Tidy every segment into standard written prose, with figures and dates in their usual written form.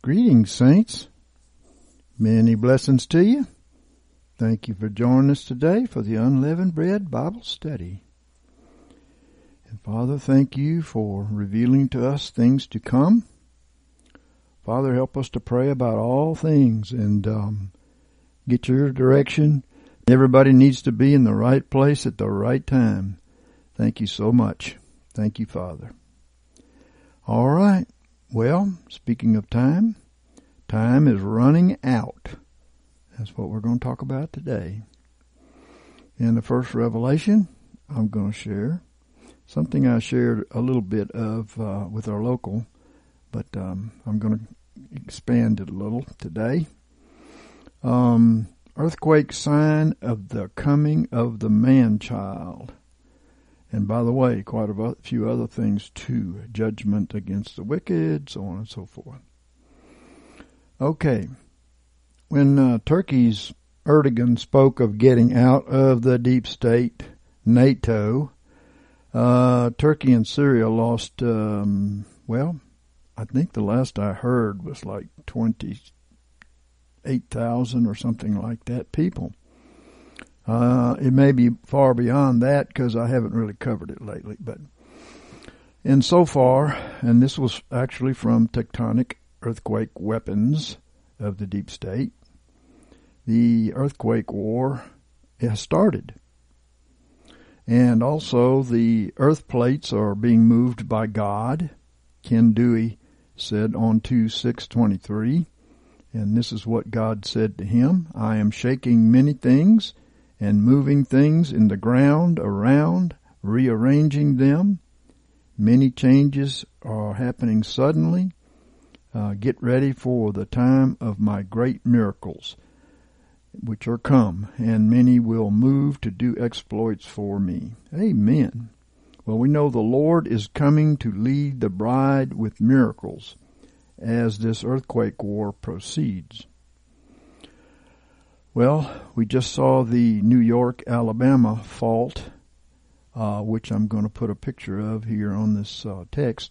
Greetings, saints. Many blessings to you. Thank you for joining us today for the Unleavened Bread Bible Study. And Father, thank you for revealing to us things to come. Father, help us to pray about all things and get your direction. Everybody needs to be in the right place at the right time. Thank you so much. Thank you, Father. All right. Well, speaking of time, time is running out. That's what we're going to talk about today. In the first Revelation, I'm going to share something I shared a little bit of with our local, but I'm going to expand it a little today. Earthquake sign of the coming of the man-child. And by the way, quite a few other things too. Judgment against the wicked, so on and so forth. Okay. When Turkey's Erdogan spoke of getting out of the deep state, NATO, Turkey and Syria lost, I think the last I heard was like 28,000 or something like that people. It may be far beyond that because I haven't really covered it lately. And so far, and this was actually from Tectonic Earthquake Weapons of the Deep State, the earthquake war has started. And also the earth plates are being moved by God. Ken Dewey said on 2/6/23, and this is what God said to him: I am shaking many things and moving things in the ground around, rearranging them. Many changes are happening suddenly. Get ready for the time of my great miracles, which are come, and many will move to do exploits for me. Amen. Well, we know the Lord is coming to lead the bride with miracles as this earthquake war proceeds. Well, we just saw the New York, Alabama fault, which I'm going to put a picture of here on this text,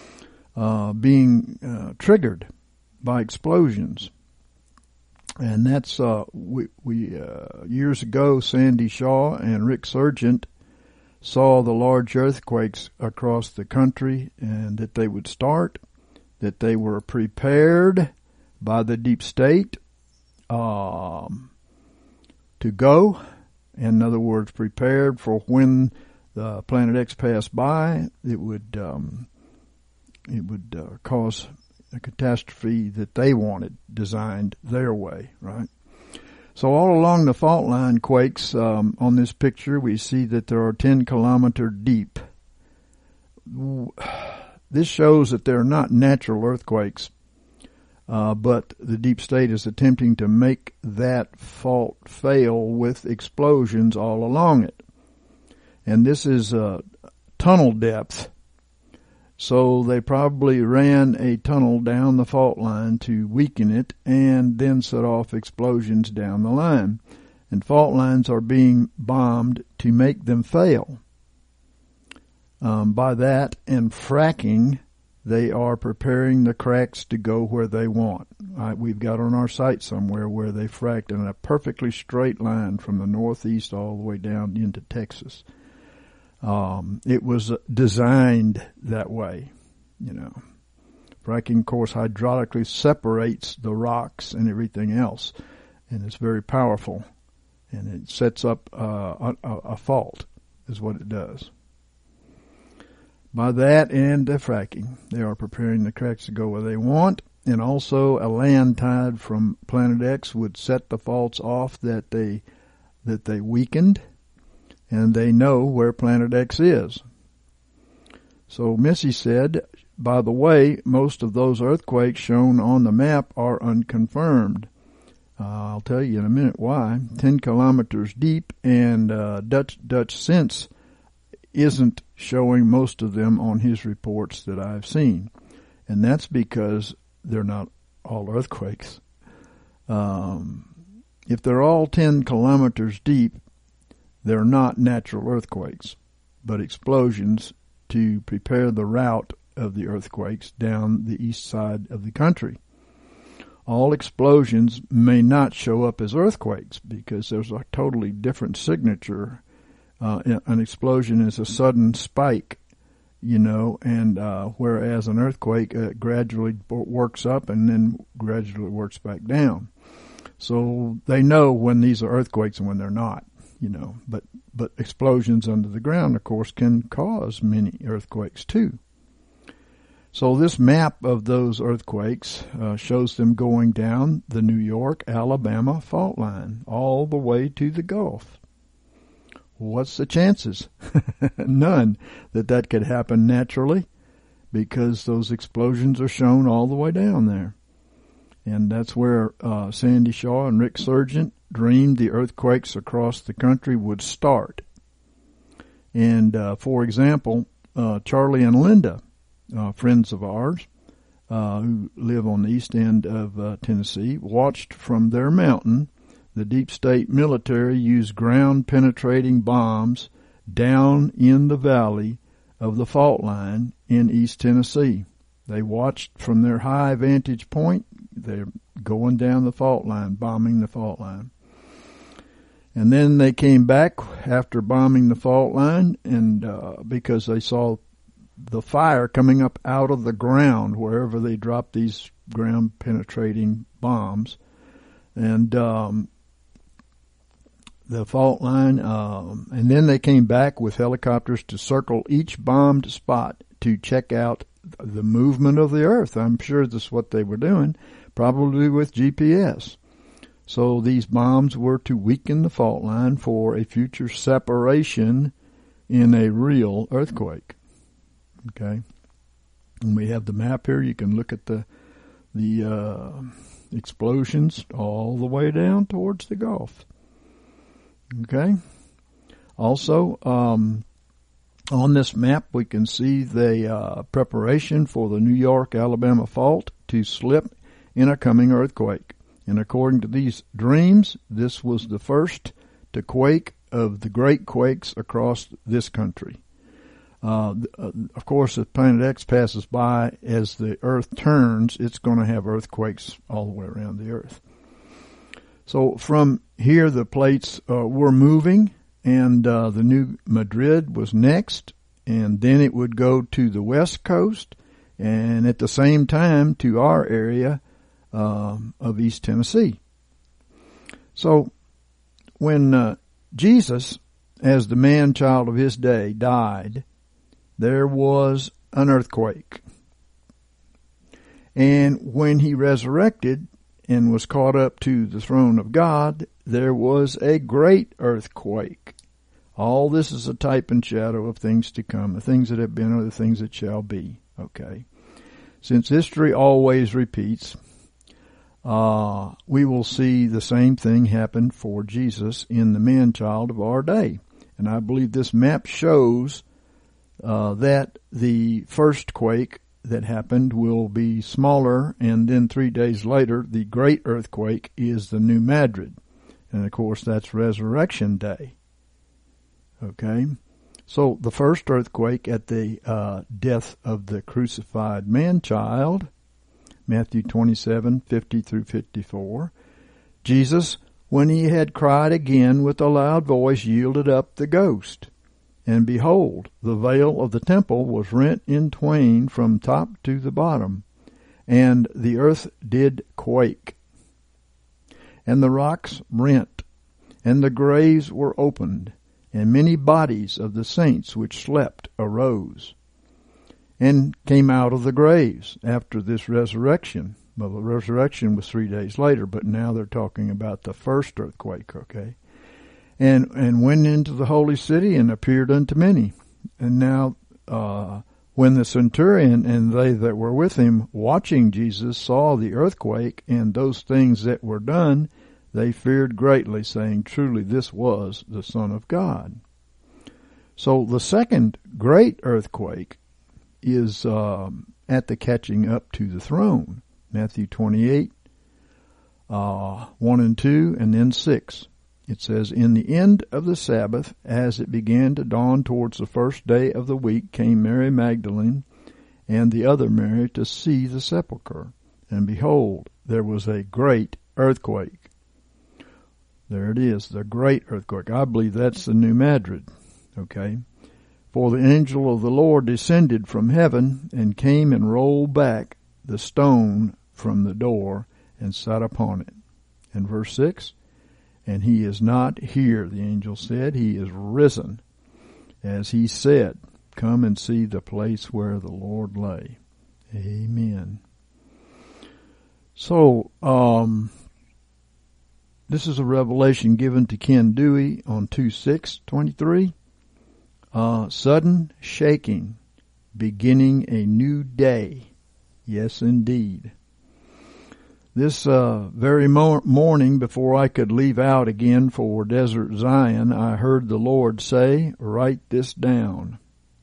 being triggered by explosions. And that's, years ago, Sandy Shaw and Rick Sargent saw the large earthquakes across the country and that they would start, that they were prepared by the deep state, to go. In other words, prepared for when the Planet X passed by, it would cause a catastrophe that they wanted, designed their way, right? So all along the fault line quakes, on this picture, we see that there are 10-kilometer deep. This shows that they're not natural earthquakes, but the deep state is attempting to make that fault fail with explosions all along it. And this is tunnel depth. So they probably ran a tunnel down the fault line to weaken it and then set off explosions down the line. And fault lines are being bombed to make them fail. By that and fracking, they are preparing the cracks to go where they want. We've got on our site somewhere where they fracked in a perfectly straight line from the northeast all the way down into Texas. It was designed that way, you know. Fracking, of course, hydraulically separates the rocks and everything else, and it's very powerful, and it sets up a fault, is what it does. By that and the fracking, they are preparing the cracks to go where they want, and also a land tide from Planet X would set the faults off that they weakened, and they know where Planet X is. So Missy said, by the way, most of those earthquakes shown on the map are unconfirmed. I'll tell you in a minute why. 10 kilometers deep, and Dutch Sense isn't showing most of them on his reports that I've seen. And that's because they're not all earthquakes. If they're all 10 kilometers deep, they're not natural earthquakes, but explosions to prepare the route of the earthquakes down the east side of the country. all explosions may not show up as earthquakes because there's a totally different signature. An explosion is a sudden spike, and whereas an earthquake gradually works up and then gradually works back down. So they know when these are earthquakes and when they're not, but explosions under the ground, of course, can cause many earthquakes too. So this map of those earthquakes shows them going down the New York, Alabama fault line all the way to the Gulf. What's the chances? None that could happen naturally, because those explosions are shown all the way down there. And that's where Sandy Shaw and Rick Sargent dreamed the earthquakes across the country would start. And for example, Charlie and Linda, friends of ours who live on the east end of Tennessee, watched from their mountain the deep state military use ground-penetrating bombs down in the valley of the fault line in East Tennessee. They watched from their high vantage point. They're going down the fault line, bombing the fault line. And then they came back after bombing the fault line, and because they saw the fire coming up out of the ground wherever they dropped these ground-penetrating bombs. And the fault line, and then they came back with helicopters to circle each bombed spot to check out the movement of the earth. I'm sure that's what they were doing, probably with GPS. So these bombs were to weaken the fault line for a future separation in a real earthquake. Okay, and we have the map here. You can look at the explosions all the way down towards the Gulf. Okay. Also, on this map, we can see the preparation for the New York, Alabama fault to slip in a coming earthquake. And according to these dreams, this was the first to quake of the great quakes across this country. Of course, if Planet X passes by, as the Earth turns, it's going to have earthquakes all the way around the Earth. So from here, the plates were moving, and the New Madrid was next, and then it would go to the West Coast, and at the same time to our area of East Tennessee. So when Jesus, as the man-child of his day, died, there was an earthquake. And when he resurrected and was caught up to the throne of God, there was a great earthquake. All this is a type and shadow of things to come. The things that have been are the things that shall be. Okay. Since history always repeats, we will see the same thing happen for Jesus in the man-child of our day. And I believe this map shows that the first quake that happened will be smaller, and then 3 days later, the great earthquake is the New Madrid. And of course, that's Resurrection Day. Okay? So the first earthquake at the death of the crucified man-child, Matthew 27:50 through 54, Jesus, when he had cried again with a loud voice, yielded up the ghost. And behold, the veil of the temple was rent in twain from top to the bottom, and the earth did quake. And the rocks rent, and the graves were opened, and many bodies of the saints which slept arose, and came out of the graves after this resurrection. Well, the resurrection was 3 days later, but now they're talking about the first earthquake, okay? And went into the holy city and appeared unto many. And now when the centurion and they that were with him watching Jesus saw the earthquake and those things that were done, they feared greatly, saying, truly this was the Son of God. So the second great earthquake is at the catching up to the throne. Matthew 28, 1 and 2, and then 6. It says, in the end of the Sabbath, as it began to dawn towards the first day of the week, came Mary Magdalene and the other Mary to see the sepulchre. And behold, there was a great earthquake. There it is, the great earthquake. I believe that's the New Madrid. Okay. For the angel of the Lord descended from heaven and came and rolled back the stone from the door and sat upon it. And verse 6, and he is not here, the angel said. He is risen, as he said. Come and see the place where the Lord lay. Amen. So, this is a revelation given to Ken Dewey on 2/6/23. Sudden shaking, beginning a new day. Yes, indeed. This very morning, before I could leave out again for Desert Zion, I heard the Lord say, write this down.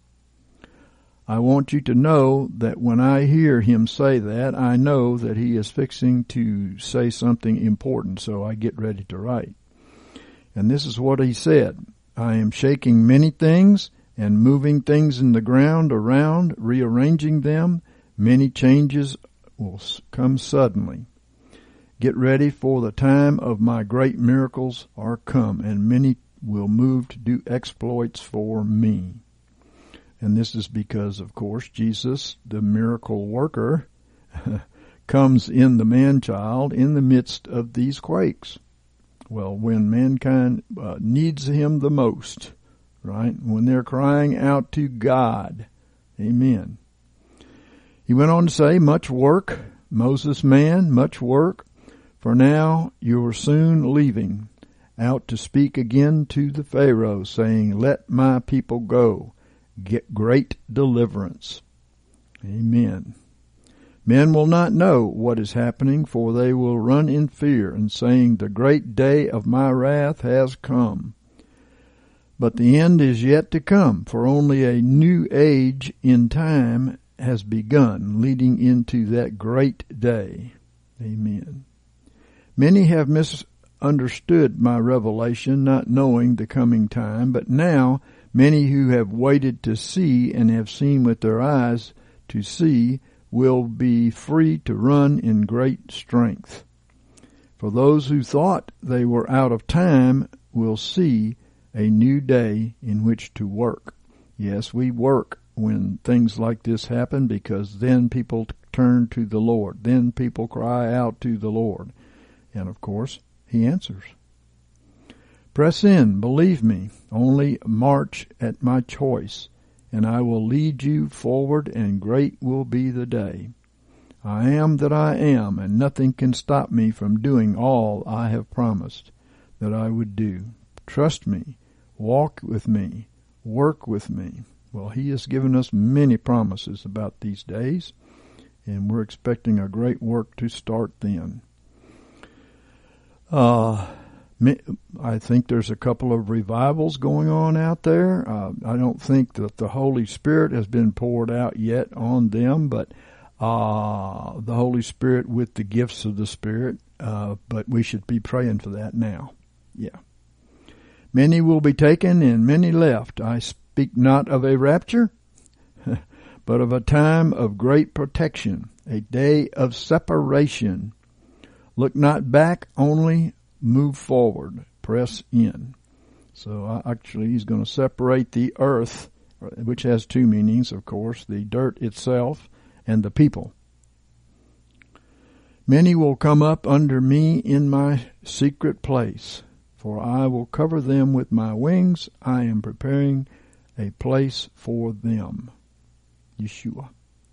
I want you to know that when I hear him say that, I know that he is fixing to say something important, so I get ready to write. And this is what he said. I am shaking many things and moving things in the ground around, rearranging them. Many changes will come suddenly. Get ready, for the time of my great miracles are come, and many will move to do exploits for me. And this is because, of course, Jesus, the miracle worker, comes in the man-child in the midst of these quakes. Well, when mankind needs him the most, right? When they're crying out to God. Amen. He went on to say, much work, Moses man, much work. For now you're soon leaving out to speak again to the Pharaoh, saying, let my people go. Get great deliverance. Amen. Men will not know what is happening, for they will run in fear, and saying, the great day of my wrath has come. But the end is yet to come, for only a new age in time has begun, leading into that great day. Amen. Many have misunderstood my revelation, not knowing the coming time, but now many who have waited to see and have seen with their eyes to see will be free to run in great strength. For those who thought they were out of time will see a new day in which to work. Yes, we work when things like this happen, because then people turn to the Lord. Then people cry out to the Lord. And of course, he answers. Press in, believe me, only march at my choice, and I will lead you forward, and great will be the day. I am that I am, and nothing can stop me from doing all I have promised that I would do. Trust me, walk with me, work with me. Well, he has given us many promises about these days, and we're expecting a great work to start then. I think there's a couple of revivals going on out there. I don't think that the Holy Spirit has been poured out yet on them, but the Holy Spirit with the gifts of the Spirit, but we should be praying for that now. Yeah. Many will be taken and many left. I speak not of a rapture, but of a time of great protection, a day of separation. Look not back, only move forward, press in. So actually he's going to separate the earth, which has two meanings, of course, the dirt itself and the people. Many will come up under me in my secret place, for I will cover them with my wings. I am preparing a place for them. Yeshua.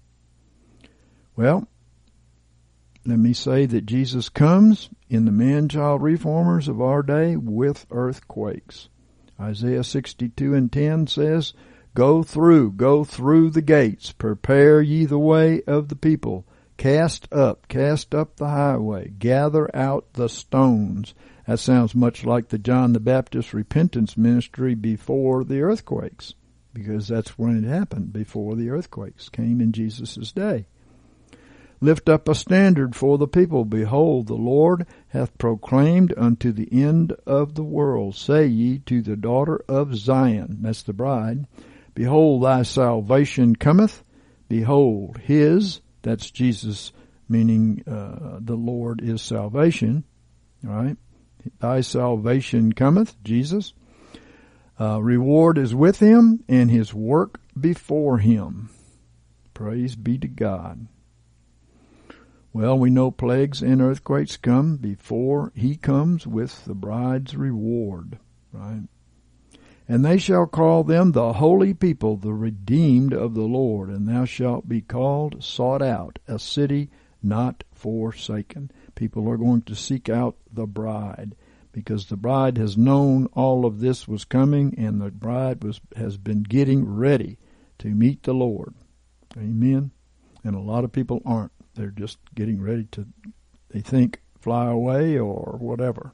Well, let me say that Jesus comes in the man-child reformers of our day with earthquakes. Isaiah 62:10 says, Go through the gates, prepare ye the way of the people. Cast up the highway, gather out the stones. That sounds much like the John the Baptist repentance ministry before the earthquakes, because that's when it happened, before the earthquakes came in Jesus' day. Lift up a standard for the people. Behold, the Lord hath proclaimed unto the end of the world. Say ye to the daughter of Zion, that's the bride, Behold, thy salvation cometh. Behold, his, that's Jesus' meaning the Lord is salvation, right? Thy salvation cometh, Jesus. Reward is with him, and his work before him. Praise be to God. Well, we know plagues and earthquakes come before he comes with the bride's reward, right? And they shall call them the holy people, the redeemed of the Lord, and thou shalt be called, sought out, a city not forsaken. People are going to seek out the bride, because the bride has known all of this was coming, and the bride has been getting ready to meet the Lord. Amen. And a lot of people aren't. They're just getting ready to, they think, fly away or whatever,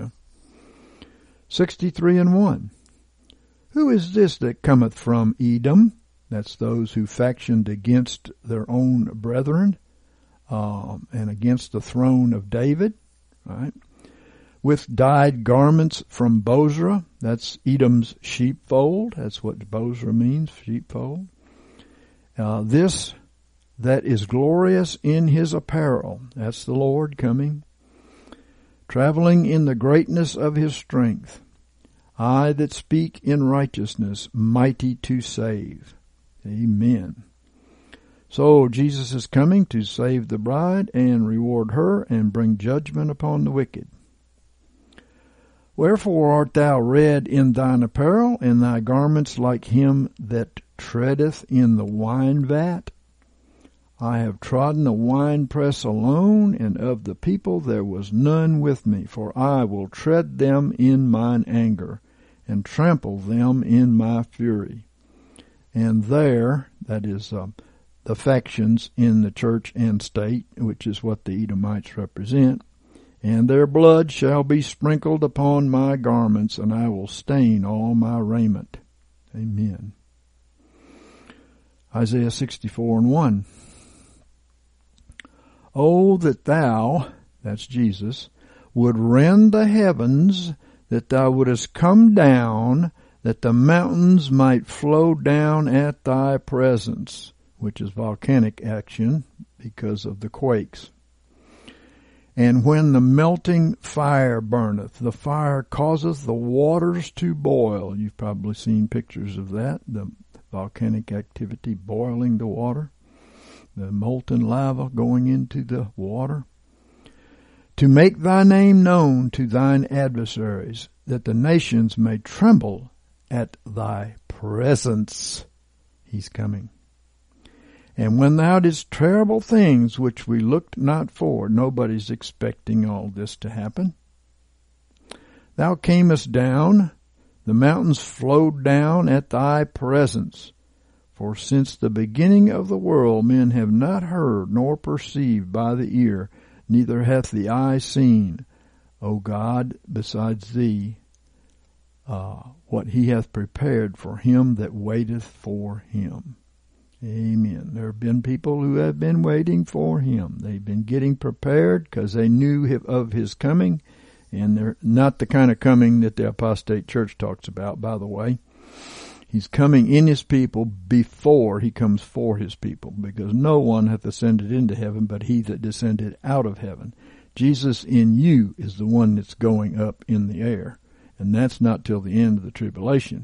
63:1. Who is this that cometh from Edom? That's those who factioned against their own brethren, and against the throne of David, right? With dyed garments from Bozrah. That's Edom's sheepfold. That's what Bozrah means, sheepfold. This that is glorious in his apparel. That's the Lord coming. Traveling in the greatness of his strength. I that speak in righteousness, mighty to save. Amen. So Jesus is coming to save the bride and reward her and bring judgment upon the wicked. Wherefore art thou red in thine apparel, and thy garments like him that treadeth in the wine vat? I have trodden the winepress alone, and of the people there was none with me, for I will tread them in mine anger, and trample them in my fury. And there, that is the factions in the church and state, which is what the Edomites represent, and their blood shall be sprinkled upon my garments, and I will stain all my raiment. Amen. Isaiah 64:1. Oh, that thou, that's Jesus, would rend the heavens, that thou wouldest come down, that the mountains might flow down at thy presence, which is volcanic action because of the quakes. And when the melting fire burneth, the fire causeth the waters to boil. You've probably seen pictures of that, the volcanic activity boiling the water, the molten lava going into the water. To make thy name known to thine adversaries, that the nations may tremble at thy presence. He's coming. And when thou didst terrible things which we looked not for, nobody's expecting all this to happen. Thou camest down, the mountains flowed down at thy presence. For since the beginning of the world men have not heard nor perceived by the ear, neither hath the eye seen, O God, besides thee, what he hath prepared for him that waiteth for him. Amen. There have been people who have been waiting for him. They've been getting prepared because they knew of his coming, and they're not the kind of coming that the apostate church talks about, by the way. He's coming in his people before he comes for his people, because no one hath ascended into heaven but he that descended out of heaven. Jesus in you is the one that's going up in the air, and that's not till the end of the tribulation.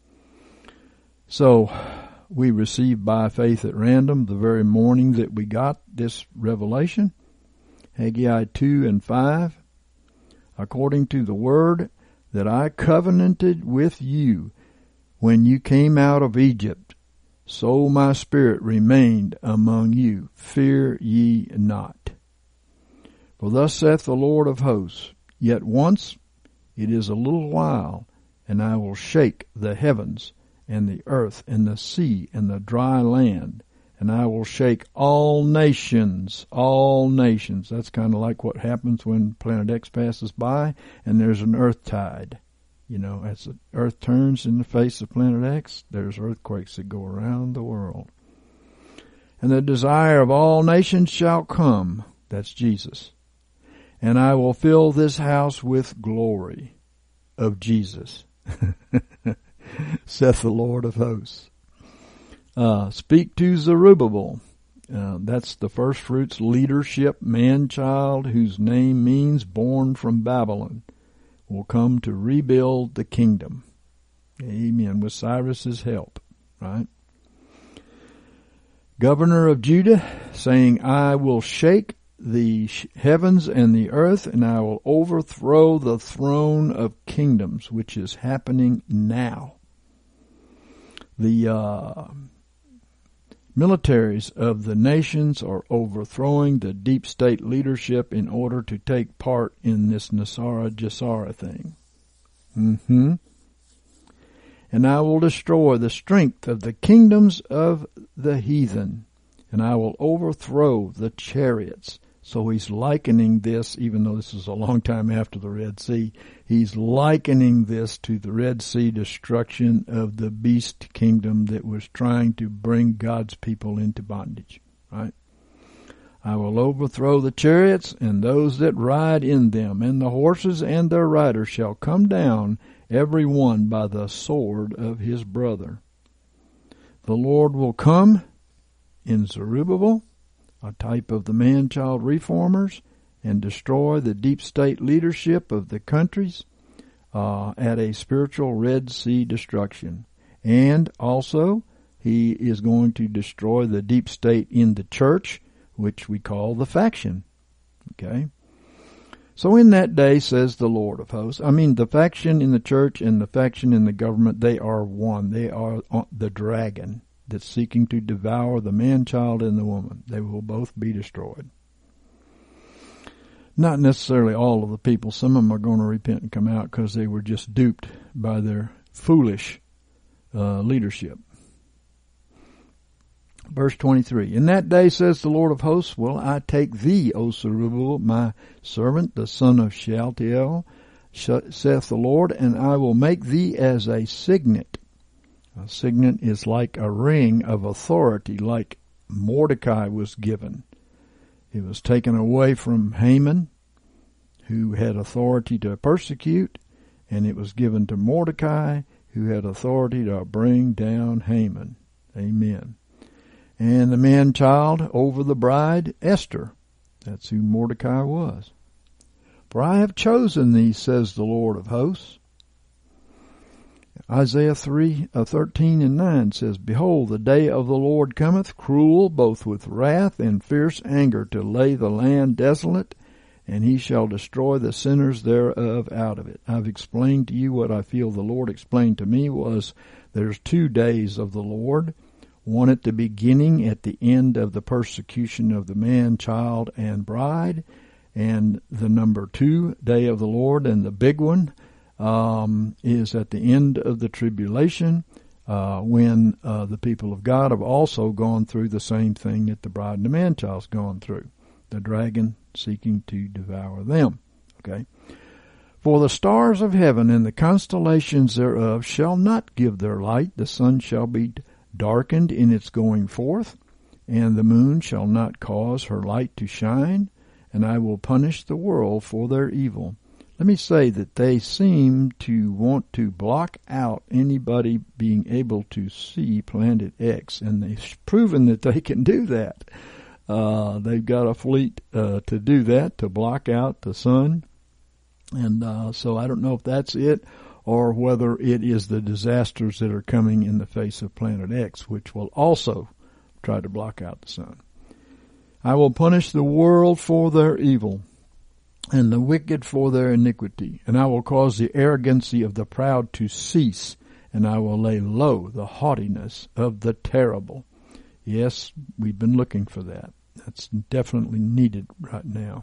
So we received by faith at random the very morning that we got this revelation, Haggai 2:5, according to the word that I covenanted with you when you came out of Egypt, so my spirit remained among you. Fear ye not. For thus saith the Lord of hosts, yet once, it is a little while, and I will shake the heavens and the earth and the sea and the dry land, and I will shake all nations, all nations. That's kind of like what happens when Planet X passes by and there's an earth tide. As the earth turns in the face of Planet X, there's earthquakes that go around the world. And the desire of all nations shall come. That's Jesus. And I will fill this house with glory of Jesus, saith the Lord of hosts. Speak to Zerubbabel That's the first fruits leadership, man-child, whose name means born from Babylon, will come to rebuild the kingdom. Amen. With Cyrus's help, right? Governor of Judah, saying, I will shake the heavens and the earth, and I will overthrow the throne of kingdoms, which is happening now. The militaries of the nations are overthrowing the deep state leadership in order to take part in this Nasara Jasara thing. And I will destroy the strength of the kingdoms of the heathen, and I will overthrow the chariots. So he's likening this, even though this is a long time after the Red Sea, he's likening this to the Red Sea destruction of the beast kingdom that was trying to bring God's people into bondage, right? I will overthrow the chariots and those that ride in them, and the horses and their riders shall come down, every one by the sword of his brother. The Lord will come in Zerubbabel, a type of the man-child reformers, and destroy the deep state leadership of the countries at a spiritual Red Sea destruction. And also, he is going to destroy the deep state in the church, which we call the faction. Okay? So in that day, says the Lord of hosts, the faction in the church and the faction in the government, they are one. They are the dragon that's seeking to devour the man-child and the woman. They will both be destroyed. Not necessarily all of the people. Some of them are going to repent and come out because they were just duped by their foolish leadership. Verse 23, In that day, says the Lord of hosts, will I take thee, O Zerubbabel, my servant, the son of Shealtiel, saith the Lord, and I will make thee as a signet. A signet is like a ring of authority, like Mordecai was given. It was taken away from Haman, who had authority to persecute, and it was given to Mordecai, who had authority to bring down Haman. Amen. And the man-child over the bride, Esther. That's who Mordecai was. For I have chosen thee, says the Lord of hosts. Isaiah 13:9 says, Behold, the day of the Lord cometh, cruel, both with wrath and fierce anger, to lay the land desolate, and he shall destroy the sinners thereof out of it. I've explained to you what I feel the Lord explained to me was there's 2 days of the Lord. One at the beginning, at the end of the persecution of the man, child, and bride. And the number 2 day of the Lord, and the big one, is at the end of the tribulation, when the people of God have also gone through the same thing that the bride and the man-child's gone through. The dragon seeking to devour them. Okay? For the stars of heaven and the constellations thereof shall not give their light. The sun shall be darkened in its going forth, and the moon shall not cause her light to shine, and I will punish the world for their evil. Let me say that they seem to want to block out anybody being able to see Planet X, and they've proven that they can do that. They've got a fleet to do that, to block out the sun, and so I don't know if that's it, or whether it is the disasters that are coming in the face of Planet X, which will also try to block out the sun. I will punish the world for their evil, and the wicked for their iniquity, and I will cause the arrogancy of the proud to cease, and I will lay low the haughtiness of the terrible. Yes, we've been looking for that. That's definitely needed right now.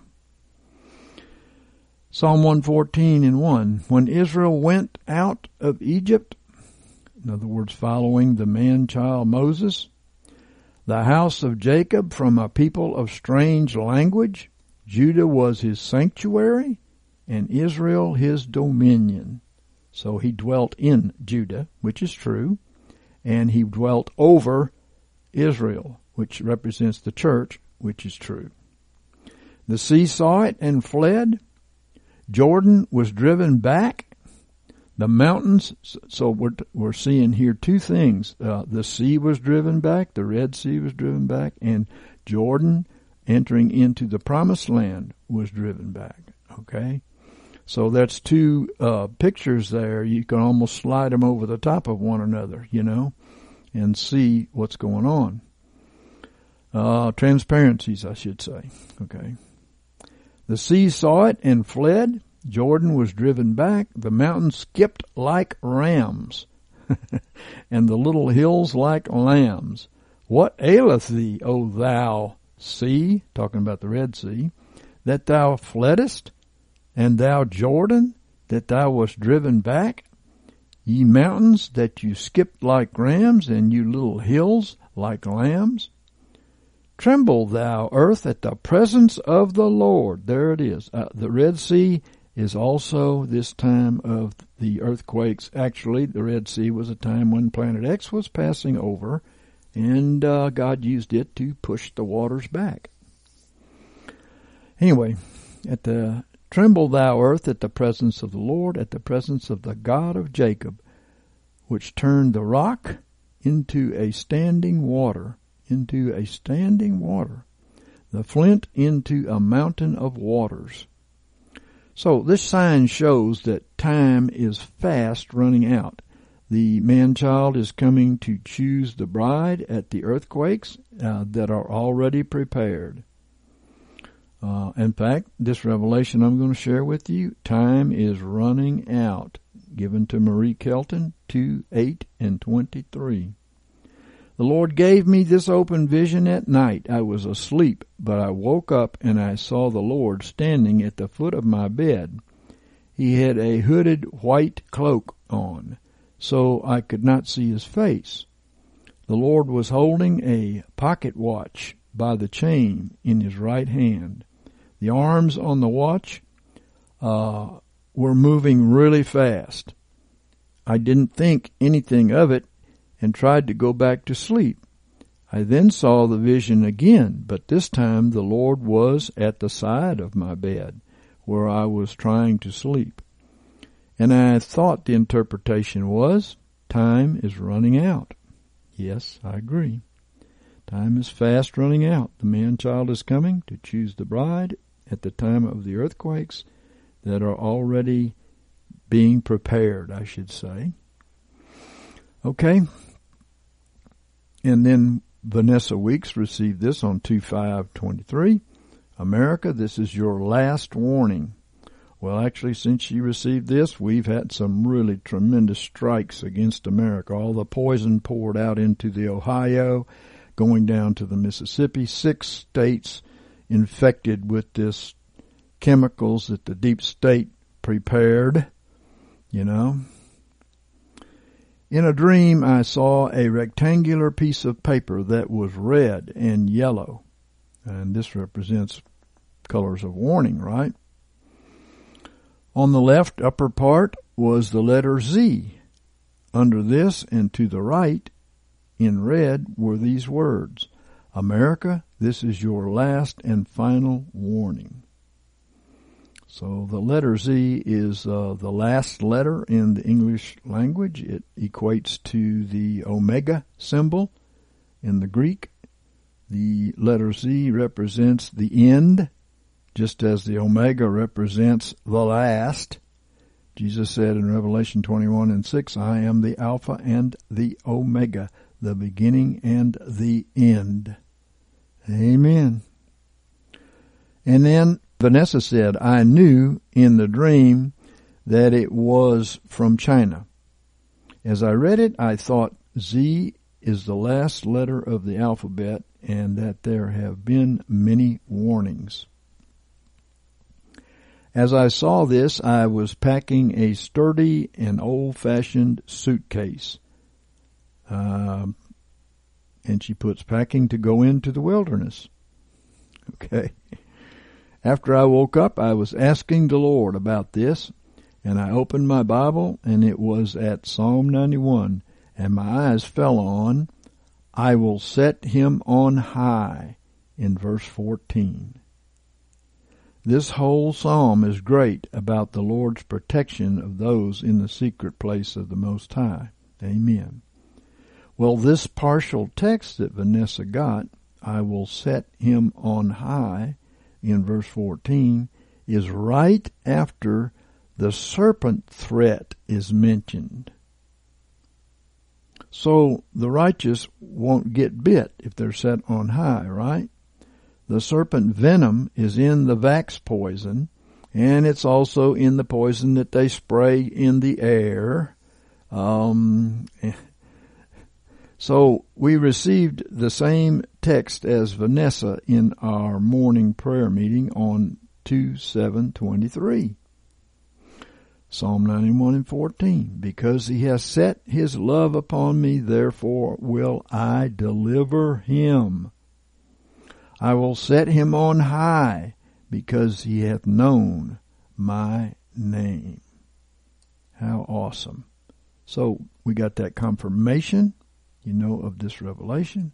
Psalm 114:1, When Israel went out of Egypt, in other words, following the man-child Moses, the house of Jacob from a people of strange language, Judah was his sanctuary, and Israel his dominion. So he dwelt in Judah, which is true, and he dwelt over Israel, which represents the church, which is true. The sea saw it and fled. Jordan was driven back. The mountains, so we're seeing here 2 things. The sea was driven back, the Red Sea was driven back, and Jordan entering into the promised land was driven back. Okay? So that's two pictures there. You can almost slide them over the top of one another, and see what's going on. Transparencies, I should say. Okay. The sea saw it and fled. Jordan was driven back. The mountains skipped like rams, and the little hills like lambs. What aileth thee, O thou sea, talking about the Red Sea, that thou fleddest, and thou Jordan, that thou wast driven back? Ye mountains, that you skipped like rams, and you little hills like lambs? Tremble, thou earth, at the presence of the Lord. There it is. The Red Sea is also this time of the earthquakes. Actually, the Red Sea was a time when Planet X was passing over, and God used it to push the waters back. Anyway, tremble, thou earth, at the presence of the Lord, at the presence of the God of Jacob, which turned the rock into a standing water, the flint into a mountain of waters. So this sign shows that time is fast running out. The man-child is coming to choose the bride at the earthquakes that are already prepared. In fact, this revelation I'm going to share with you, time is running out, given to Marie Kelton, 2:8 and 23. The Lord gave me this open vision at night. I was asleep, but I woke up and I saw the Lord standing at the foot of my bed. He had a hooded white cloak on, so I could not see his face. The Lord was holding a pocket watch by the chain in his right hand. The arms on the watch were moving really fast. I didn't think anything of it and tried to go back to sleep. I then saw the vision again, but this time the Lord was at the side of my bed where I was trying to sleep. And I thought the interpretation was, time is running out. Yes, I agree. Time is fast running out. The man-child is coming to choose the bride at the time of the earthquakes that are already being prepared, I should say. Okay. And then Vanessa Weeks received this on 2/5/23. America, this is your last warning. Well, actually, since she received this, we've had some really tremendous strikes against America. All the poison poured out into the Ohio, going down to the Mississippi. 6 states infected with this chemicals that the deep state prepared, In a dream, I saw a rectangular piece of paper that was red and yellow. And this represents colors of warning, right? On the left upper part was the letter Z. Under this and to the right, in red, were these words, America, this is your last and final warning. So the letter Z is the last letter in the English language. It equates to the omega symbol in the Greek. The letter Z represents the end, just as the omega represents the last. Jesus said in Revelation 21:6, I am the Alpha and the Omega, the beginning and the end. Amen. And then Vanessa said, I knew in the dream that it was from China. As I read it, I thought Z is the last letter of the alphabet and that there have been many warnings. As I saw this, I was packing a sturdy and old-fashioned suitcase. And she puts packing to go into the wilderness. Okay. After I woke up, I was asking the Lord about this, and I opened my Bible, and it was at Psalm 91, and my eyes fell on, I will set him on high, in verse 14. This whole psalm is great about the Lord's protection of those in the secret place of the Most High. Amen. Well, this partial text that Vanessa got, I will set him on high, in verse 14, is right after the serpent threat is mentioned. So the righteous won't get bit if they're set on high, right? The serpent venom is in the Vax poison, and it's also in the poison that they spray in the air. So we received the same text as Vanessa in our morning prayer meeting on 2/7/23. Psalm 91 and 14. Because he has set his love upon me, therefore will I deliver him. I will set him on high, because he hath known my name. How awesome. So we got that confirmation, of this revelation.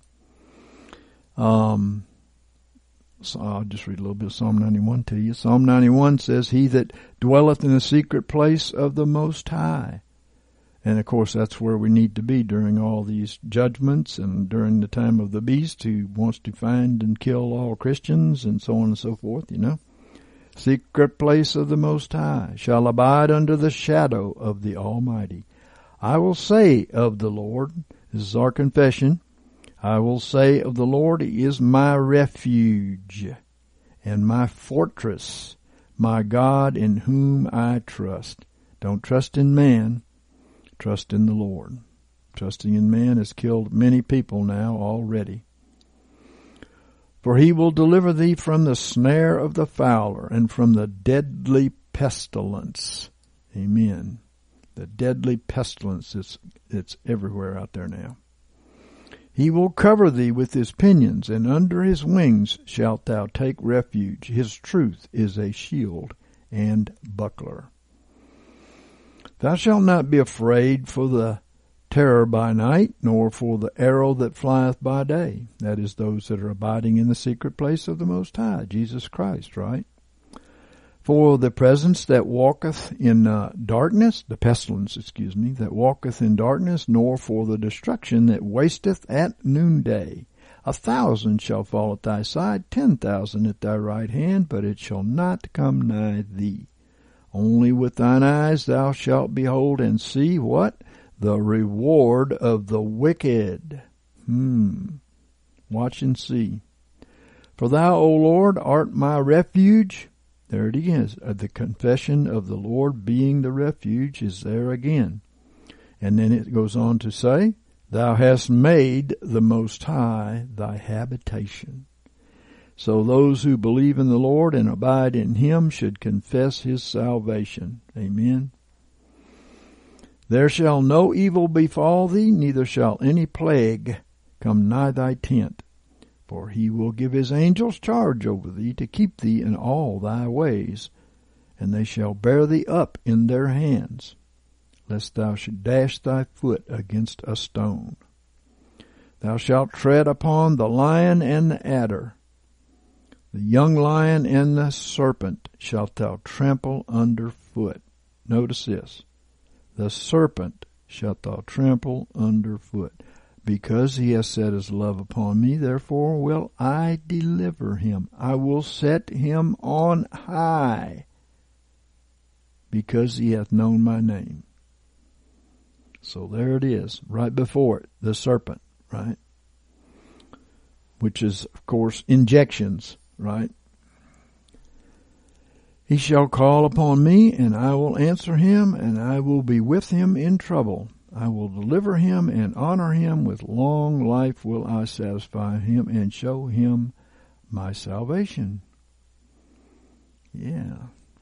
So I'll just read a little bit of Psalm 91 to you. Psalm 91 says, he that dwelleth in the secret place of the Most High. And of course that's where we need to be during all these judgments and during the time of the beast who wants to find and kill all Christians and so on and so forth, Secret place of the Most High shall abide under the shadow of the Almighty. I will say of the Lord, this is our confession, I will say of the Lord, he is my refuge and my fortress, my God in whom I trust. Don't trust in man, trust in the Lord. Trusting in man has killed many people now already. For he will deliver thee from the snare of the fowler and from the deadly pestilence. Amen. The deadly pestilence, it's everywhere out there now. He will cover thee with his pinions, and under his wings shalt thou take refuge. His truth is a shield and buckler. Thou shalt not be afraid for the terror by night, nor for the arrow that flieth by day. That is those that are abiding in the secret place of the Most High, Jesus Christ, right? For the presence that walketh in darkness, the pestilence, that walketh in darkness, nor for the destruction that wasteth at noonday. 1,000 shall fall at thy side, 10,000 at thy right hand, but it shall not come nigh thee. Only with thine eyes thou shalt behold and see what? The reward of the wicked. Watch and see. For thou, O Lord, art my refuge. There it is. The confession of the Lord being the refuge is there again. And then it goes on to say, thou hast made the Most High thy habitation. So those who believe in the Lord and abide in him should confess his salvation. Amen. There shall no evil befall thee, neither shall any plague come nigh thy tent. For he will give his angels charge over thee to keep thee in all thy ways, and they shall bear thee up in their hands, lest thou should dash thy foot against a stone. Thou shalt tread upon the lion and the adder, the young lion and the serpent shalt thou trample under foot. Notice this. The serpent shalt thou trample under foot. Because he has set his love upon me, therefore will I deliver him. I will set him on high, because he hath known my name. So there it is, right before it, the serpent, right? Which is, of course, injections, right? He shall call upon me, and I will answer him, and I will be with him in trouble. I will deliver him and honor him. With long life will I satisfy him and show him my salvation. Yeah.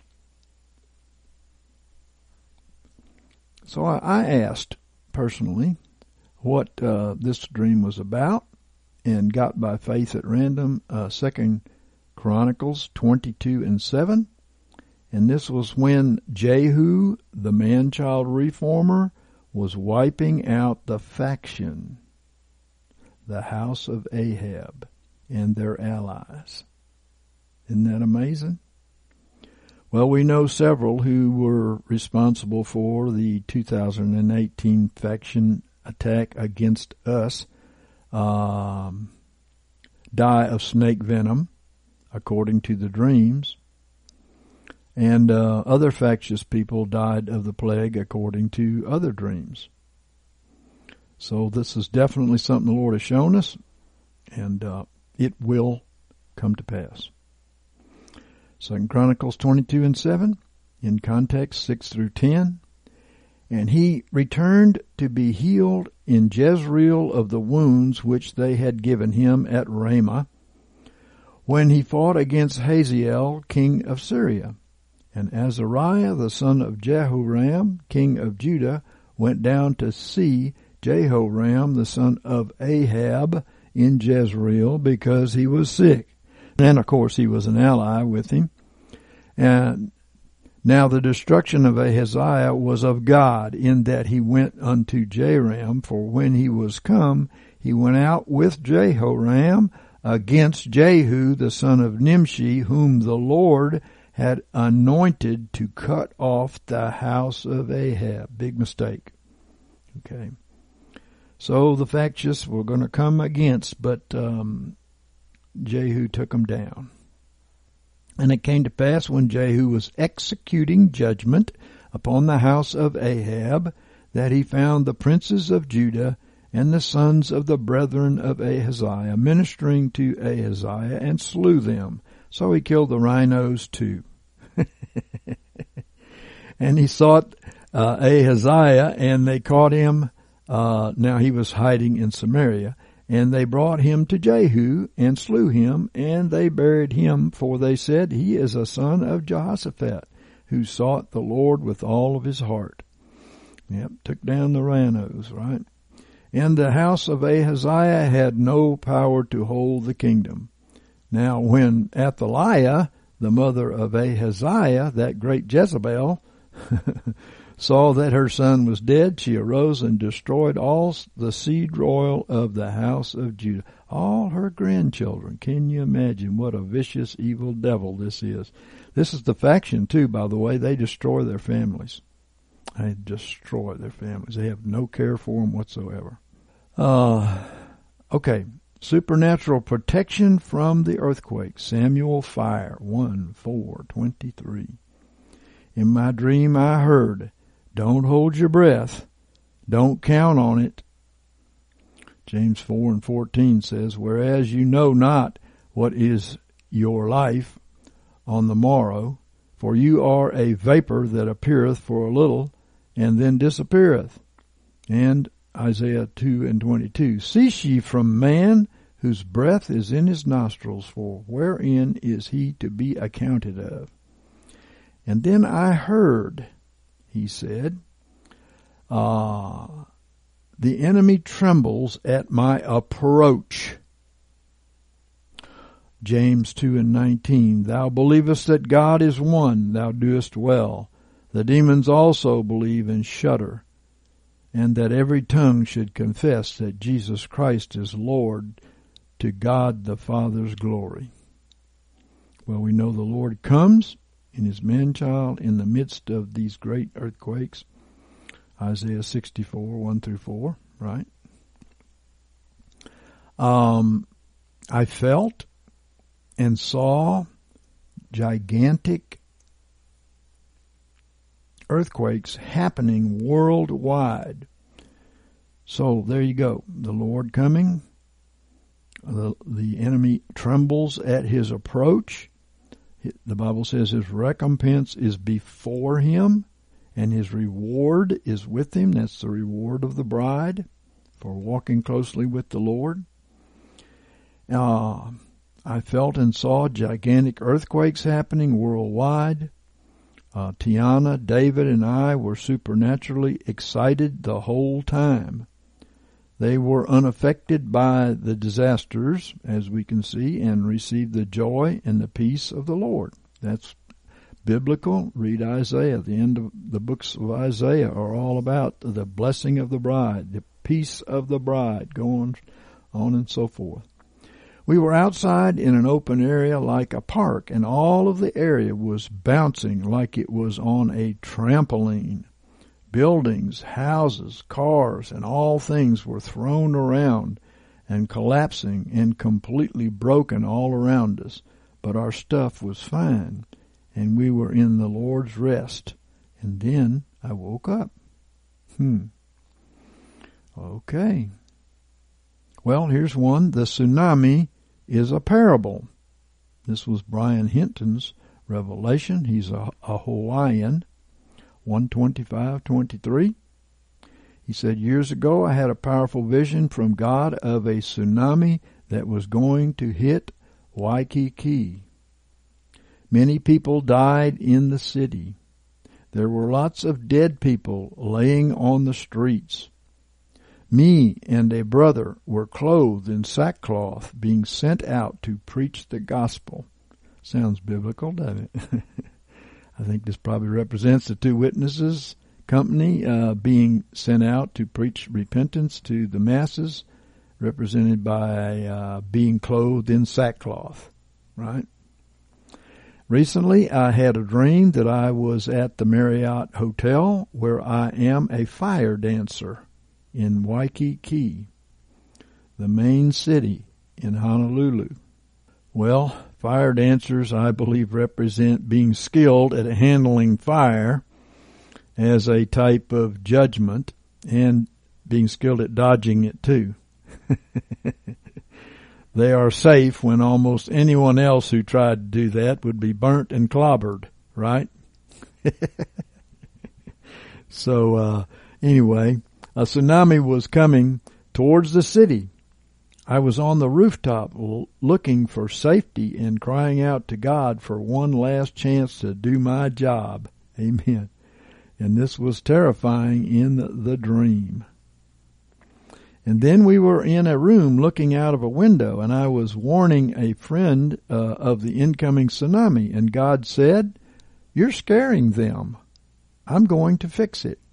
So I asked personally what this dream was about and got by faith at random 2 Chronicles 22:7. And this was when Jehu, the man-child reformer, was wiping out the faction, the house of Ahab and their allies. Isn't that amazing? Well, we know several who were responsible for the 2018 faction attack against us. die of snake venom, according to the dreams. And other factious people died of the plague according to other dreams. So this is definitely something the Lord has shown us, and it will come to pass. 2 Chronicles 22:7, in context 6 through 10. And he returned to be healed in Jezreel of the wounds which they had given him at Ramah, when he fought against Hazael, king of Syria. And Azariah, the son of Jehoram, king of Judah, went down to see Jehoram, the son of Ahab, in Jezreel, because he was sick. And, of course, he was an ally with him. And now the destruction of Ahaziah was of God, in that he went unto Joram, for when he was come, he went out with Jehoram against Jehu, the son of Nimshi, whom the Lord had anointed to cut off the house of Ahab. Big mistake. Okay. So the factious were going to come against, but Jehu took them down. And it came to pass, when Jehu was executing judgment upon the house of Ahab, that he found the princes of Judah and the sons of the brethren of Ahaziah ministering to Ahaziah, and slew them. So he killed the rhinos too. And he sought Ahaziah, and they caught him. Now he was hiding in Samaria. And they brought him to Jehu, and slew him, and they buried him, for they said, he is a son of Jehoshaphat, who sought the Lord with all of his heart. Yep, took down the rhinos, right? And the house of Ahaziah had no power to hold the kingdom. Now when Athaliah, the mother of Ahaziah, that great Jezebel, saw that her son was dead, she arose and destroyed all the seed royal of the house of Judah, all her grandchildren. Can you imagine what a vicious, evil devil this is? This is the faction, too, by the way. They destroy their families. They destroy their families. They have no care for them whatsoever. Okay. Supernatural protection from the earthquake. Samuel Fire 1:4-23. In my dream I heard, don't hold your breath. Don't count on it. James 4:14 says, whereas you know not what is your life on the morrow, for you are a vapor that appeareth for a little, and then disappeareth. And Isaiah 2:22, cease ye from man, whose breath is in his nostrils, for wherein is he to be accounted of? And then I heard, he said, the enemy trembles at my approach. James 2:19, thou believest that God is one, thou doest well. The demons also believe and shudder, and that every tongue should confess that Jesus Christ is Lord, to God the Father's glory. Well, we know the Lord comes in his man-child in the midst of these great earthquakes. Isaiah 64:1-4, right? I felt and saw gigantic earthquakes happening worldwide. So there you go. The Lord coming. The enemy trembles at his approach. The Bible says his recompense is before him, and his reward is with him. That's the reward of the bride for walking closely with the Lord. I felt and saw gigantic earthquakes happening worldwide. Tiana, David, and I were supernaturally excited the whole time. They were unaffected by the disasters, as we can see, and received the joy and the peace of the Lord. That's biblical. Read Isaiah. The end of the books of Isaiah are all about the blessing of the bride, the peace of the bride, going on and so forth. We were outside in an open area like a park, and all of the area was bouncing like it was on a trampoline. Buildings, houses, cars, and all things were thrown around and collapsing and completely broken all around us. But our stuff was fine, and we were in the Lord's rest. And then I woke up. Okay. Well, here's one. The tsunami is a parable. This was Brian Hinton's revelation. He's a Hawaiian. 125:23. He said, years ago I had a powerful vision from God of a tsunami that was going to hit Waikiki. Many people died in the city. There were lots of dead people laying on the streets. Me and a brother were clothed in sackcloth, being sent out to preach the gospel. Sounds biblical, doesn't it? I think this probably represents the two witnesses company being sent out to preach repentance to the masses, represented by being clothed in sackcloth, right? Recently, I had a dream that I was at the Marriott Hotel where I am a fire dancer in Waikiki, the main city in Honolulu. Well, fire dancers, I believe, represent being skilled at handling fire as a type of judgment and being skilled at dodging it too. They are safe when almost anyone else who tried to do that would be burnt and clobbered, right? So, anyway, a tsunami was coming towards the city. I was on the rooftop looking for safety and crying out to God for one last chance to do my job. Amen. And this was terrifying in the dream. And then we were in a room looking out of a window, and I was warning a friend of the incoming tsunami, and God said, "You're scaring them. I'm going to fix it."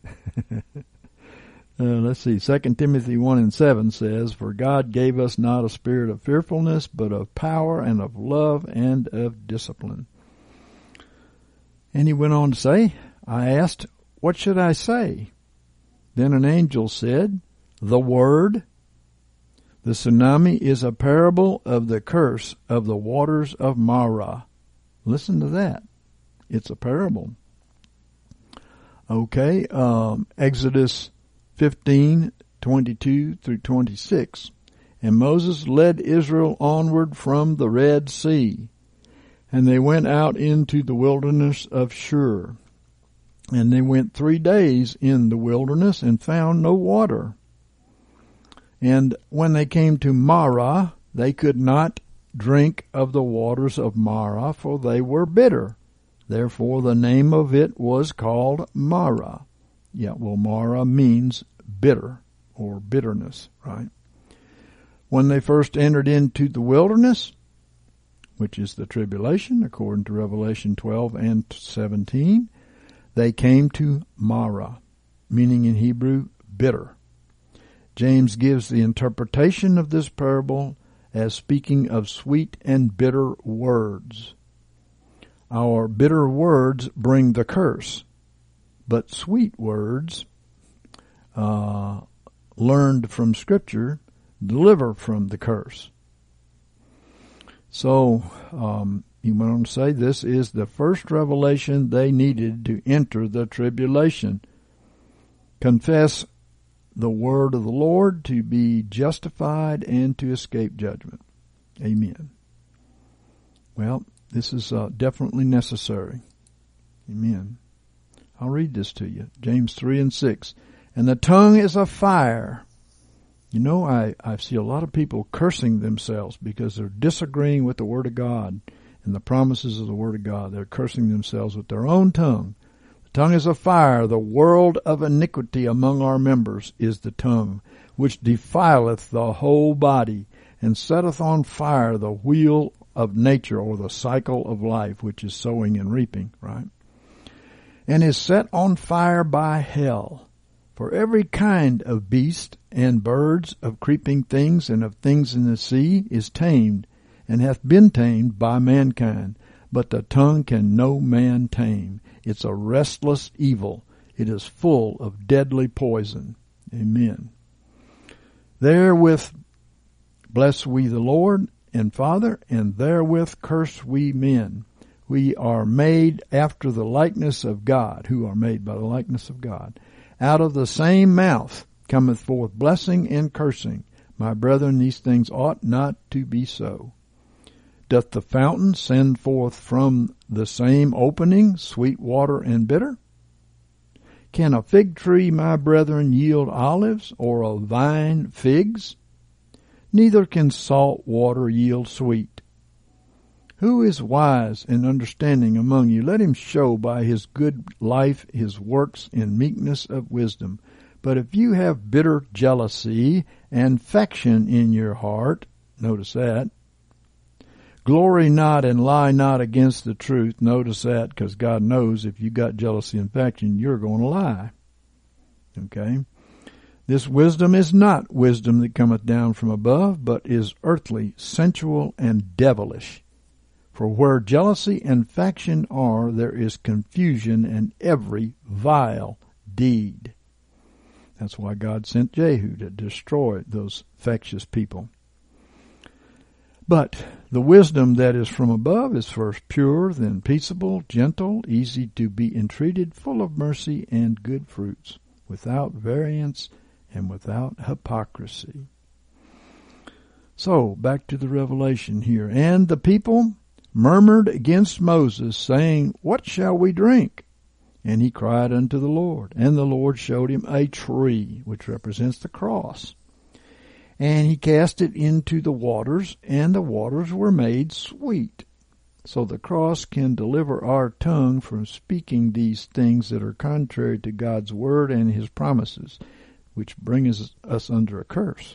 Let's see, 2 Timothy 1:7 says, "For God gave us not a spirit of fearfulness, but of power and of love and of discipline." And he went on to say, I asked, "What should I say?" Then an angel said, "The word. The tsunami is a parable of the curse of the waters of Mara." Listen to that. It's a parable. Okay, Exodus 15:22 through 26. And Moses led Israel onward from the Red Sea, and they went out into the wilderness of Shur. And they went 3 days in the wilderness and found no water. And when they came to Mara, they could not drink of the waters of Mara, for they were bitter. Therefore the name of it was called Mara. Yeah, well, Mara means bitter or bitterness, right? When they first entered into the wilderness, which is the tribulation, according to Revelation 12:17, they came to Mara, meaning in Hebrew, bitter. James gives the interpretation of this parable as speaking of sweet and bitter words. Our bitter words bring the curse, but sweet words, learned from Scripture, deliver from the curse. So, he went on to say, this is the first revelation they needed to enter the tribulation. Confess the word of the Lord to be justified and to escape judgment. Amen. Well, this is definitely necessary. Amen. I'll read this to you. James 3:6. And the tongue is a fire. You know, I see a lot of people cursing themselves because they're disagreeing with the Word of God and the promises of the Word of God. They're cursing themselves with their own tongue. The tongue is a fire. The world of iniquity among our members is the tongue, which defileth the whole body, and setteth on fire the wheel of nature, or the cycle of life, which is sowing and reaping, right? And is set on fire by hell. For every kind of beast and birds, of creeping things and of things in the sea, is tamed, and hath been tamed by mankind. But the tongue can no man tame. It's a restless evil. It is full of deadly poison. Amen. Therewith Bless we the Lord and Father, and therewith curse we men. We are made after the likeness of God, who are made by the likeness of God. Out of the same mouth cometh forth blessing and cursing. My brethren, these things ought not to be so. Doth the fountain send forth from the same opening sweet water and bitter? Can a fig tree, my brethren, yield olives, or a vine figs? Neither can salt water yield sweet. Who is wise and understanding among you? Let him show by his good life his works in meekness of wisdom. But if you have bitter jealousy and faction in your heart, notice that, glory not and lie not against the truth. Notice that, because God knows if you got jealousy and faction, you're going to lie. Okay? This wisdom is not wisdom that cometh down from above, but is earthly, sensual, and devilish. For where jealousy and faction are, there is confusion and every vile deed. That's why God sent Jehu to destroy those factious people. But the wisdom that is from above is first pure, then peaceable, gentle, easy to be entreated, full of mercy and good fruits, without variance and without hypocrisy. So, back to the revelation here. And the people murmured against Moses, saying, What shall we drink? And he cried unto the Lord. And the Lord showed him a tree, which represents the cross. And he cast it into the waters, and the waters were made sweet. So the cross can deliver our tongue from speaking these things that are contrary to God's word and his promises, which brings us under a curse.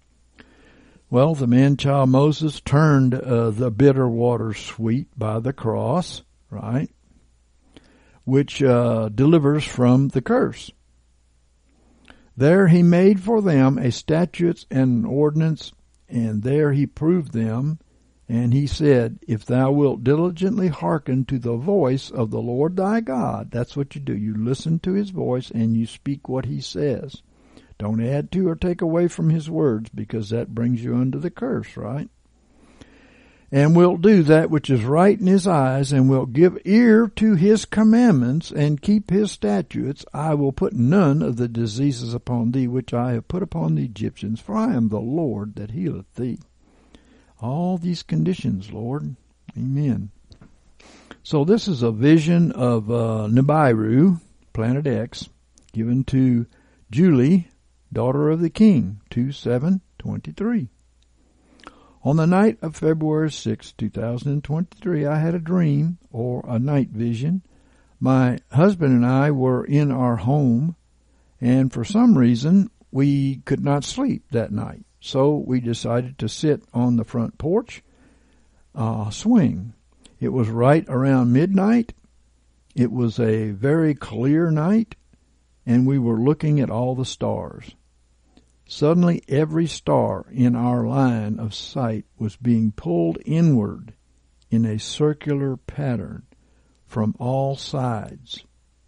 Well, the man-child Moses turned the bitter water sweet by the cross, right, which delivers from the curse. There he made for them a statutes and an ordinance, and there he proved them, and he said, If thou wilt diligently hearken to the voice of the Lord thy God, that's what you do. You listen to his voice and you speak what he says. Don't add to or take away from his words, because that brings you under the curse, right? And wilt do that which is right in his eyes, and wilt give ear to his commandments, and keep his statutes, I will put none of the diseases upon thee, which I have put upon the Egyptians, for I am the Lord that healeth thee. All these conditions, Lord. Amen. So this is a vision of Nibiru, planet X, given to Julie, daughter of the king, 2/7/23. On the night of February 6, 2023, I had a dream, or a night vision. My husband and I were in our home, and for some reason, we could not sleep that night. So we decided to sit on the front porch, swing. It was right around midnight. It was a very clear night, and we were looking at all the stars. Suddenly, every star in our line of sight was being pulled inward in a circular pattern from all sides.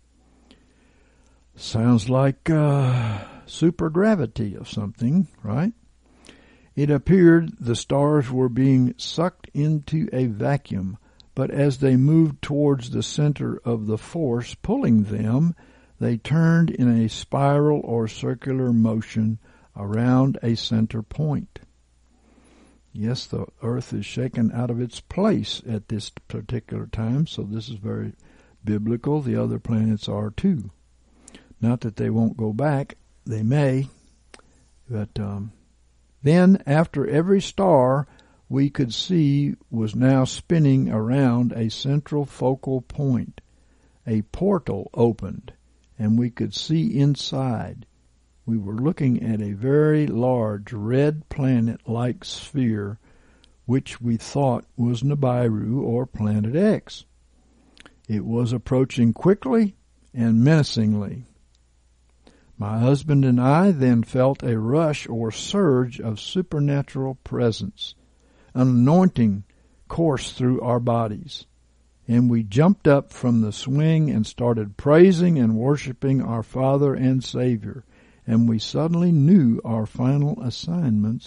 Sounds like supergravity of something, right? It appeared the stars were being sucked into a vacuum, but as they moved towards the center of the force pulling them, they turned in a spiral or circular motion around a center point. Yes, the earth is shaken out of its place at this particular time, so this is very biblical. The other planets are too. Not that they won't go back. They may. But then, after every star we could see was now spinning around a central focal point, a portal opened, and we could see inside. We were looking at a very large red planet-like sphere, which we thought was Nibiru or Planet X. It was approaching quickly and menacingly. My husband and I then felt a rush or surge of supernatural presence, an anointing course through our bodies, and we jumped up from the swing and started praising and worshiping our Father and Savior. And we suddenly knew our final assignments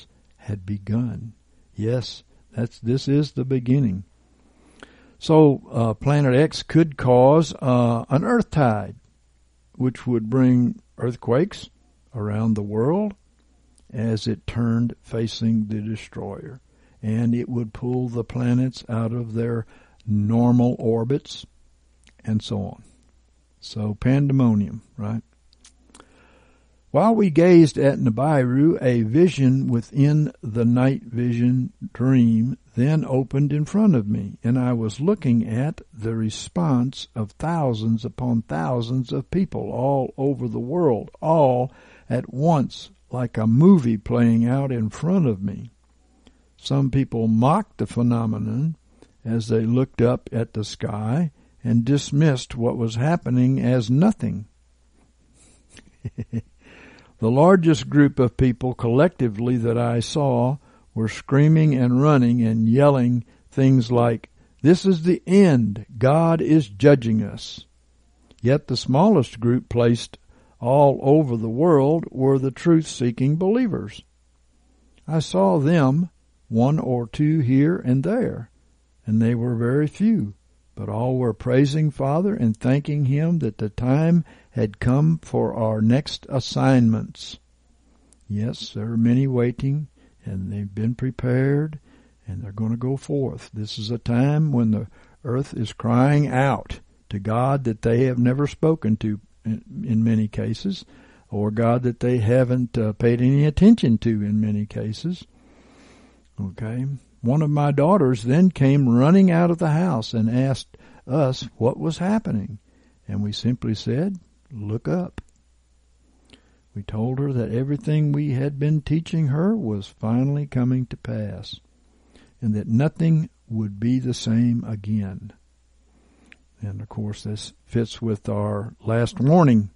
had begun. Yes, this is the beginning. So Planet X could cause an earth tide, which would bring earthquakes around the world as it turned facing the destroyer. And it would pull the planets out of their normal orbits and so on. So pandemonium, right? While we gazed at Nibiru, a vision within the night vision dream then opened in front of me, and I was looking at the response of thousands upon thousands of people all over the world, all at once, like a movie playing out in front of me. Some people mocked the phenomenon as they looked up at the sky and dismissed what was happening as nothing. The largest group of people collectively that I saw were screaming and running and yelling things like, "This is the end. God is judging us." Yet the smallest group placed all over the world were the truth-seeking believers. I saw them, one or two here and there, and they were very few, but all were praising Father and thanking Him that the time had come for our next assignments. Yes, there are many waiting, and they've been prepared, and they're going to go forth. This is a time when the earth is crying out to God that they have never spoken to in many cases, or God that they haven't paid any attention to in many cases. Okay. One of my daughters then came running out of the house and asked us what was happening, and we simply said, "Look up." We told her that everything we had been teaching her was finally coming to pass, and that nothing would be the same again. And of course this fits with our last warning,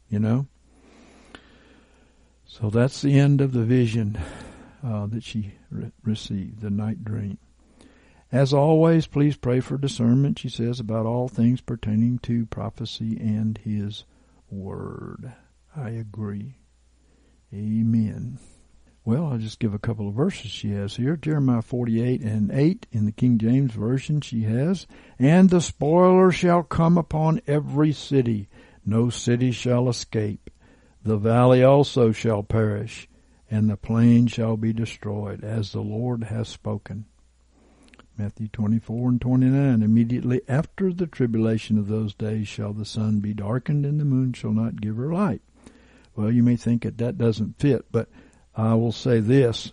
So that's the end of the vision that she received, the night dream. As always, please pray for discernment, she says, about all things pertaining to prophecy and His Word. I agree. Amen. Well, I'll just give a couple of verses she has here. Jeremiah 48:8 in the King James Version she has, "And the spoiler shall come upon every city. No city shall escape. The valley also shall perish, and the plain shall be destroyed, as the Lord has spoken." Matthew 24:29, "Immediately after the tribulation of those days shall the sun be darkened, and the moon shall not give her light." Well, you may think that doesn't fit, but I will say this,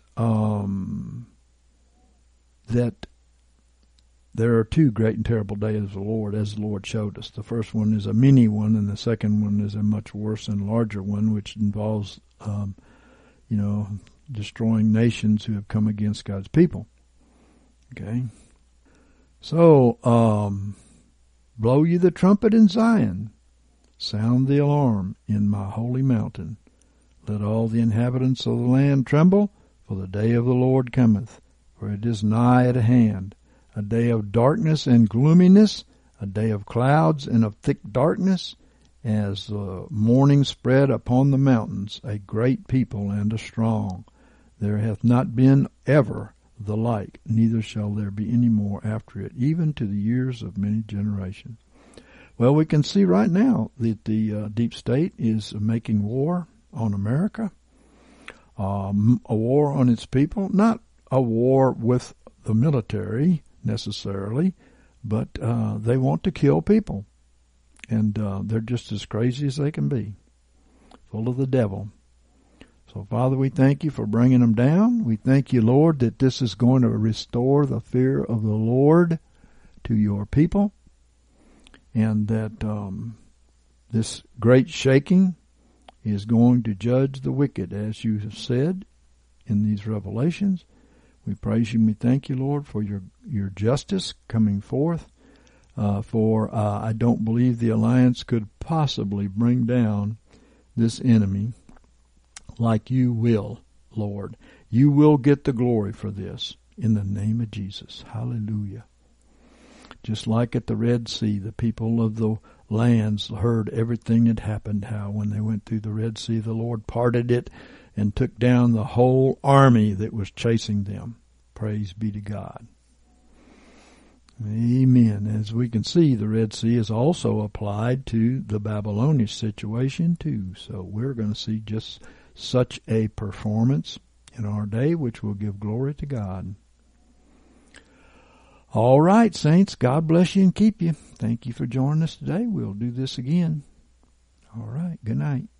that there are two great and terrible days of the Lord, as the Lord showed us. The first one is a mini one, and the second one is a much worse and larger one, which involves, destroying nations who have come against God's people. Okay? So, blow ye the trumpet in Zion. Sound the alarm in my holy mountain. Let all the inhabitants of the land tremble, for the day of the Lord cometh, for it is nigh at hand, a day of darkness and gloominess, a day of clouds and of thick darkness, as the morning spread upon the mountains, a great people and a strong. There hath not been ever the like, neither shall there be any more after it, even to the years of many generations. Well, we can see right now that the deep state is making war on America, a war on its people, not a war with the military necessarily, but they want to kill people, and they're just as crazy as they can be, full of the devil. So, Father, we thank you for bringing them down. We thank you, Lord, that this is going to restore the fear of the Lord to your people, and that this great shaking is going to judge the wicked, as you have said in these revelations. We praise you and we thank you, Lord, for your justice coming forth. For I don't believe the alliance could possibly bring down this enemy like you will, Lord. You will get the glory for this in the name of Jesus. Hallelujah. Just like at the Red Sea, the people of the lands heard everything that happened, how when they went through the Red Sea, the Lord parted it, and took down the whole army that was chasing them. Praise be to God. Amen. As we can see, the Red Sea is also applied to the Babylonian situation too. So we're going to see just such a performance in our day, which will give glory to God. All right, saints, God bless you and keep you. Thank you for joining us today. We'll do this again. All right, good night.